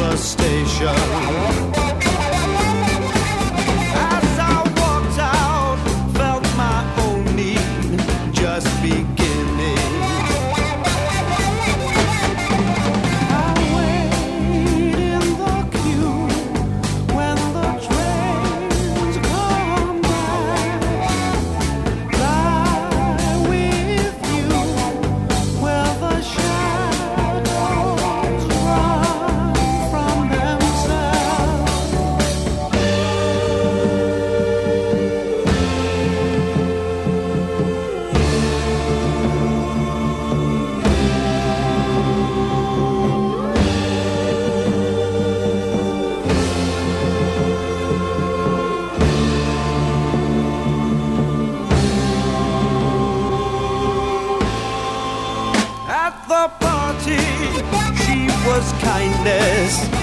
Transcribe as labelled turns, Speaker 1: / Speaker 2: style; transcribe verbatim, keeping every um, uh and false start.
Speaker 1: devastation. As I walked out, felt my own need just beginning. I wait in the queue when the trains come back. Lie with you where the shadows run from themselves. At the party, she was kindness.